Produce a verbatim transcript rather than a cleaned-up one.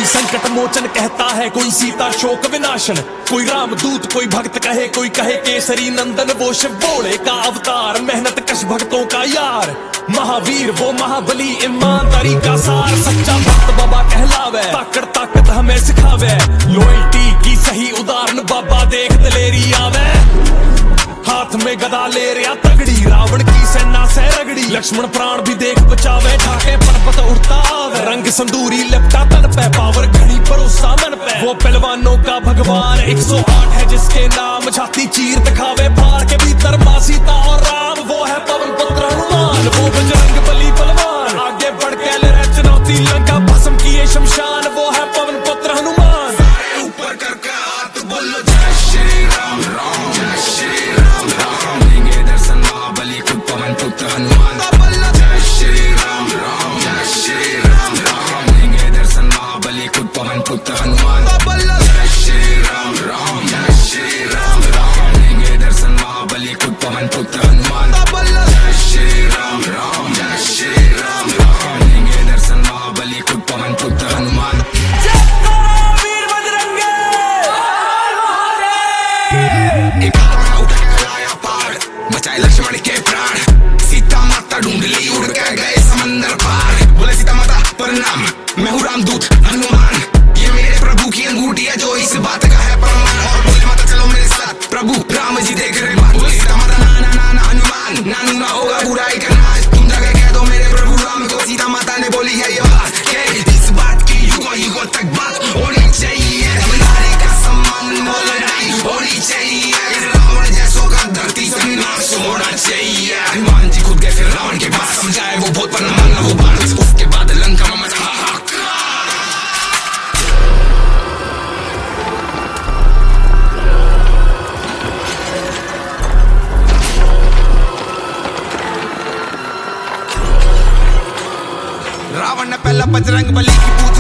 कोई संकट मोचन कहता है, कोई सीता शोक विनाशन, कोई रामदूत कोई भक्त कहे, कोई कहे केसरी नंदन। वो शिव भोले का अवतार, मेहनत कश भक्तों का यार, महावीर वो महाबली, ईमानदारी का सार। सच्चा भक्त बाबा कहलावे, ताकत ताकत हमें सिखावे, लॉयल्टी की सही उदाहरण बाबा देख दलेरी आवे। हाथ में गदा ले रिया तगड़ी, रावण की सेना से रगड़ी, लक्ष्मण प्राण भी देख बचावे, ठाके पर्वत उड़ता आवे। रंग संदूरी लिपटा तन पे, पावर घड़ी भरोसा मन पे। वो पहलवानों का भगवान एक सौ आठ है जिसके नाम, छाती चीर दिखावे फाड़ के भीतर मां सीता और राम। वो है पवन पुत्र हनुमान, वो बजरंग बली बलवान, आगे बढ़ के ले रहे चुनौती, लंका भस्म किए शमशान। वो है पवन पुत्र हनुमान। सारे ऊपर करके हाथ बोलो जय श्री राम, राम जय श्री राम, राम देंगे दर्शन महाबली खुद पवन पुत्र हनुमान। जय श्री राम, राम जय श्री राम, राम देंगे दर्शन महाबली खुद पवन पुत्र हनुमान। जय श्री राम, राम जय श्री राम, राम देंगे दर्शन महाबली खुद पवन पुत्र हनुमान। जय श्री राम, राम जय श्री राम, राम देंगे दर्शन महाबली खुद पवन पुत्र हनुमान। एक उठा लाया पार, बचाए लक्ष्मण के प्राण, सीता माता ढूंढ ली उड़ के गए समंदर पार। बोले सीता माता प्रणाम, मैं हूँ रामदूत हनुमान, ये मेरे प्रभु की अंगूठी है जो इस बात का है प्रमाण। और बोले माता चलो मेरे साथ, प्रभु राम जी देख रहे बात। बोले सीता माता नाना नाना हनुमान, नानू ना होगा बुराई का नाश, तुम जाके कह दो मेरे प्रभु राम को। सीता माता ने बोली है ये बात के इस बात की युगों युगों तक बात होनी चाहिए, नारी का सम्मान लड़ाई होनी चाहिए, रावण जैसों का धरती से नाश होना चाहिए। हनुमान जी खुद गए फिर रावण के पास, समझाए वो बहुत पर न मानना वो बात। उसके बाद लंका में मचा हाहाकार। रावण ने पहला बजरंग बली की